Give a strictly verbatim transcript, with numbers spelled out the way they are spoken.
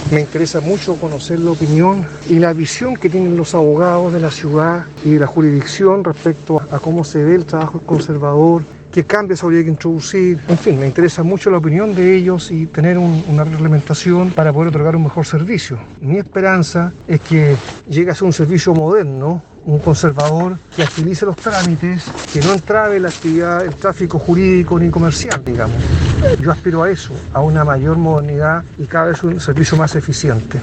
Me interesa mucho conocer la opinión y la visión que tienen los abogados de la ciudad y de la jurisdicción respecto a cómo se ve el trabajo conservador, qué cambios habría que introducir. En fin, me interesa mucho la opinión de ellos y tener un, una reglamentación para poder otorgar un mejor servicio. Mi esperanza es que llegue a ser un servicio moderno, un conservador que agilice los trámites, que no entrave la actividad, el tráfico jurídico ni comercial, digamos. Yo aspiro a eso, a una mayor modernidad y cada vez un servicio más eficiente.